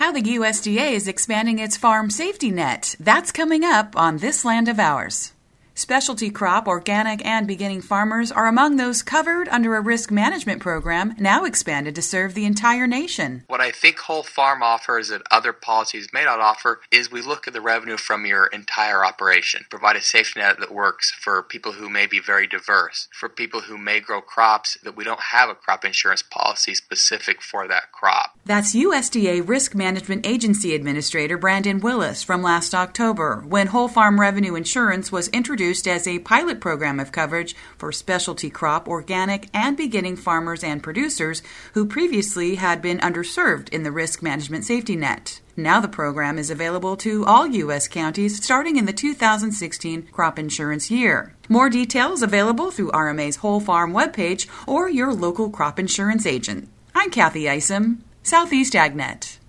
how the USDA is expanding its farm safety net. That's coming up on This Land of Ours. Specialty crop, organic, and beginning farmers are among those covered under a risk management program now expanded to serve the entire nation. What I think Whole Farm offers that other policies may not offer is we look at the revenue from your entire operation, provide a safety net that works for people who may be very diverse, for people who may grow crops that we don't have a crop insurance policy specific for that crop. That's USDA Risk Management Agency Administrator Brandon Willis from last October, when Whole Farm Revenue Insurance was introduced as a pilot program of coverage for specialty crop, organic, and beginning farmers and producers who previously had been underserved in the risk management safety net. Now the program is available to all U.S. counties starting in the 2016 crop insurance year. More details available through RMA's Whole Farm webpage or your local crop insurance agent. I'm Kathy Isom, Southeast AgNet.